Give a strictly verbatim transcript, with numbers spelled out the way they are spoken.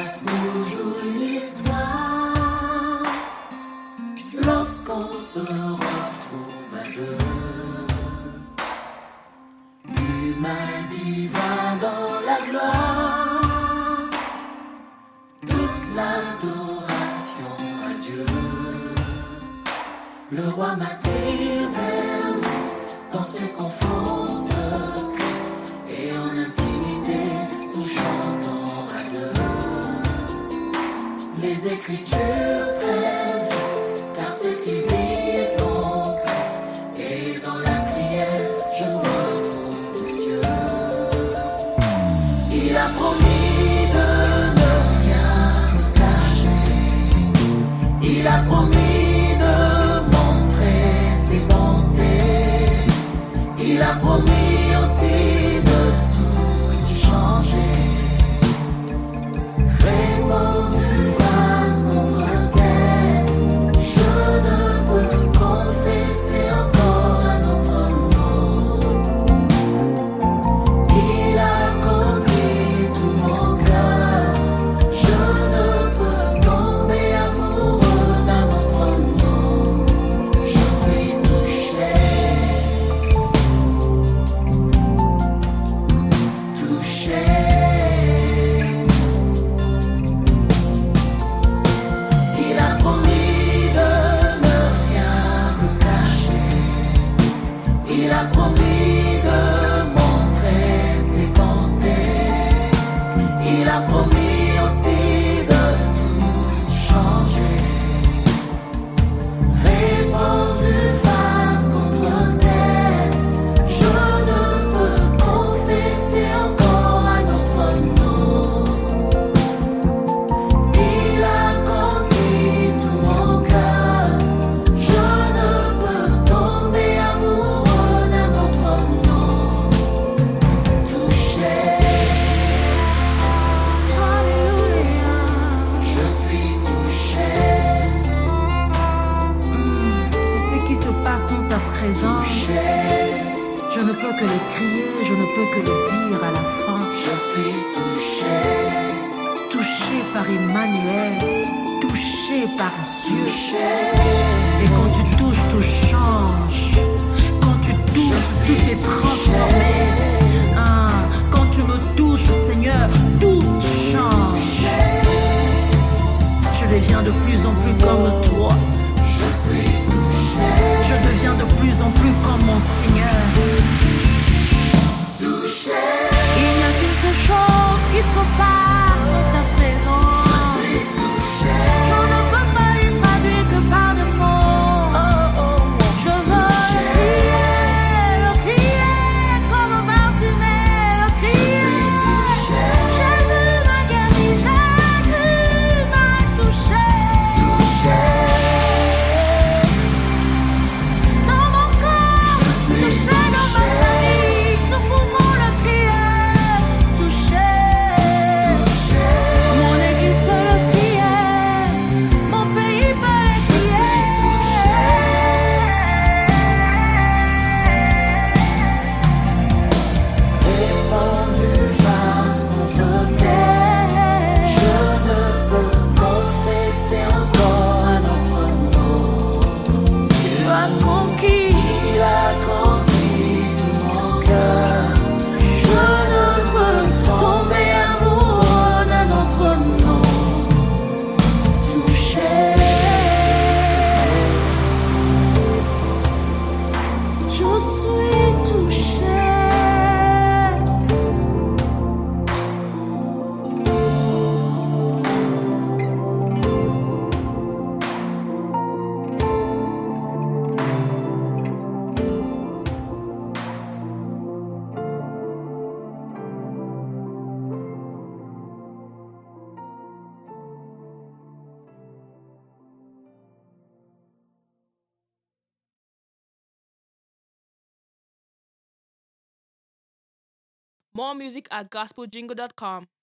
reste toujours une histoire lorsqu'on se retrouve à deux. Humain divin dans la gloire, toute l'adoration à Dieu. Le roi m'attire vers lui dans ses conforts secrets, et en intimité nous chantons à deux. Les Écritures prennent vie, car ce qu'il dit est concret, et dans la prière je retrouve les cieux. Il a promis de ne rien me cacher, il a promis de montrer ses bontés, il a promis aussi de tout changer. Répondu face contre terre, je ne peux confesser encore un autre nom. Il a conquis tout mon cœur, je ne peux tomber amoureux d'un autre nom. Je suis touché, touché. Il a promis de ne rien me cacher, il a promis de montrer ses bontés, il a promis aussi de tout changer. Répandu face contre terre, je ne peux confesser encore un autre nom. Il a conquis tout mon cœur, je ne peux tomber amoureux d'un autre nom. Touché, alléluia, je suis touché, C'est ce qui se passe dans ta présence. touché, Je ne peux que le crier, je ne peux que le dire à la fin. je suis touché, Touché par Emmanuel, touché par Dieu. touché. Et quand tu touches, tout change. Quand tu touches, tout est transformé. Ah, quand tu me touches, Seigneur, tout change. Je deviens de plus en plus comme toi. Je suis touché, Je deviens de plus en plus comme mon Seigneur. touché, Il n'y a qu'une seule chose qui se passe dans ta présence. je suis touché. Je ne peux pas y traduire que par des mots. Je veux le crier, le crier comme Bartimée, le crier. Jésus m'a guéri, Jésus m'a touché. Dans mon corps, touché dans ma famille, nous pouvons le crier. Touché. Mon église peut le crier, mon pays peut le crier. Répandu face contre terre, je ne peux confesser encore un autre nom. Tu as conquis, Il a conquis tout mon cœur, je ne peux tomber amoureux d'un autre nom. Touché, je suis touché. More music at gospel jingle dot com.